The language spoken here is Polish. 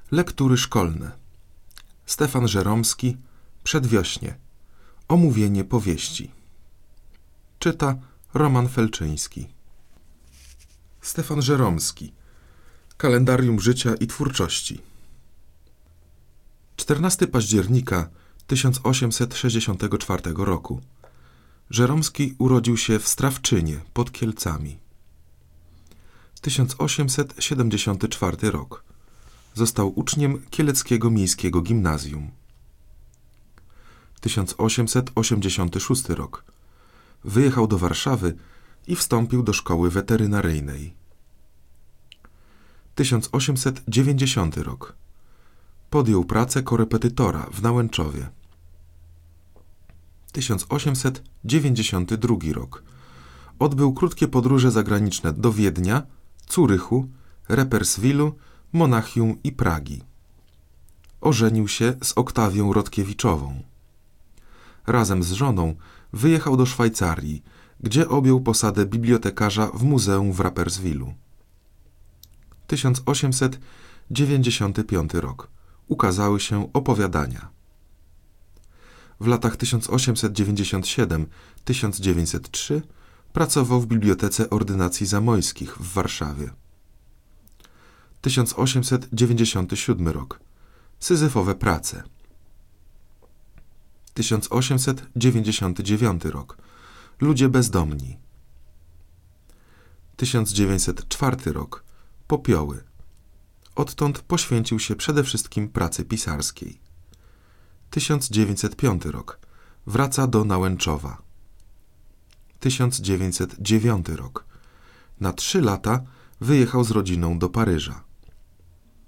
Lektury szkolne. Stefan Żeromski, Przedwiośnie. Omówienie powieści. Czyta Roman Felczyński. Stefan Żeromski. Kalendarium życia i twórczości. 14 października 1864 roku. Żeromski urodził się w Strawczynie pod Kielcami. 1874 rok. Został uczniem Kieleckiego Miejskiego Gimnazjum. 1886 rok. Wyjechał do Warszawy i wstąpił do szkoły weterynaryjnej. 1890 rok. Podjął pracę korepetytora w Nałęczowie. 1892 rok. Odbył krótkie podróże zagraniczne do Wiednia, Zurychu, Reperswilu, Monachium i Pragi. Ożenił się z Oktawią Rodkiewiczową. Razem z żoną wyjechał do Szwajcarii, gdzie objął posadę bibliotekarza w muzeum w Rapperswilu. 1895 rok. Ukazały się opowiadania. W latach 1897-1903 pracował w Bibliotece Ordynacji Zamojskich w Warszawie. 1897 rok. Syzyfowe prace. 1899 rok. Ludzie bezdomni. 1904 rok. Popioły. Odtąd poświęcił się przede wszystkim pracy pisarskiej. 1905 rok. Wraca do Nałęczowa. 1909 rok. Na 3 lata wyjechał z rodziną do Paryża.